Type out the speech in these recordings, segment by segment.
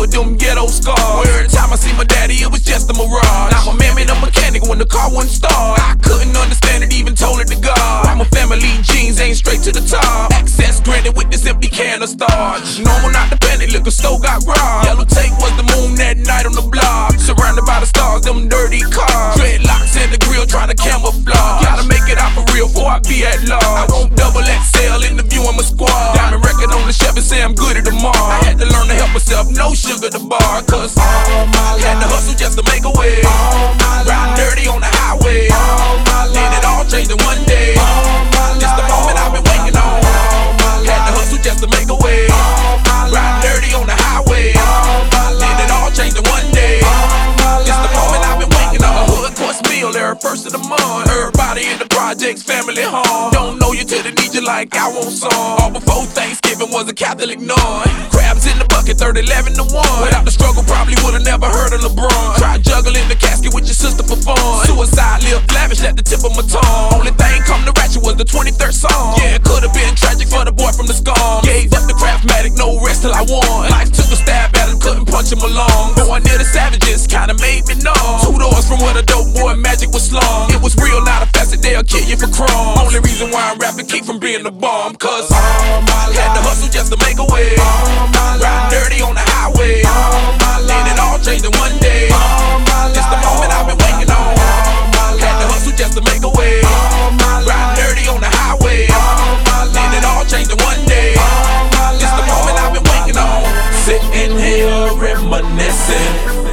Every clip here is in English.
with them ghetto scars. Every time I see my daddy, it was just a mirage. Now my man made a mechanic when the car wouldn't start. I couldn't understand it, even told it to God. Why my family jeans ain't straight to the top. Access granted with this empty can of starch. Normal, not the Bentley, liquor store got robbed. Yellow tape was the moon that night on the block. Surrounded by the stars, them dirty cars. Dreadlocks in the grill trying to camouflage. Gotta make it out for real before I be at large. I won't double XL interviewing my squad. Diamond record on the shelf and say I'm good at the mall. I had to learn to help myself, no sugar to bar. Cause all my life had to hustle just to make a way. Riding dirty on the highway. Then it all changed in one day. It's the moment I've been waiting on. Had to hustle just to make a way. Riding dirty on the highway. Then it all changed in one day. It's the moment I've been waiting on. Hood course meal every first of the month. Everybody in the projects, family home. Don't know you till they need you like I want some. All before Thanksgiving was a Catholic nun. Crabs in the bucket, 30-11 to 1. Without the struggle, probably would've never heard of LeBron. Try juggling the casket with your sister for fun. Suicide lived lavish at the tip of my tongue. Only thing come to ratchet was the 23rd song. Yeah, it could've been tragic for the boy from the scum. Gave up the Craftmatic, no rest till I won. Life took a stab at him, couldn't punch him along. Going near the savages, kinda made me numb. 2 doors from where the dope boy magic was slung. It was real, not a facet, they'll kill you for crumbs. Only reason why I'm rapping, keep from being a bomb. Cause all my life had to hustle just to make a way. Riding dirty on the highway. Then it all changed in one day. It's the moment I've been waiting on. Had to hustle just to make a way. Riding dirty on the highway. Then it all changed in one day. It's the moment I've been waiting on. Sitting here reminiscing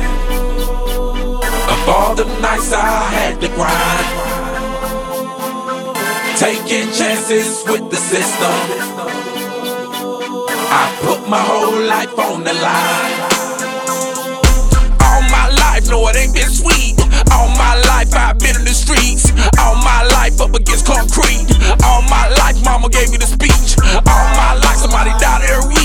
of all the nights I had to grind. Taking chances with the system. I put my whole life on the line. All my life, no, it ain't been sweet. All my life I've been in the streets. All my life up against concrete. All my life mama gave me the speech. All my life somebody died every week.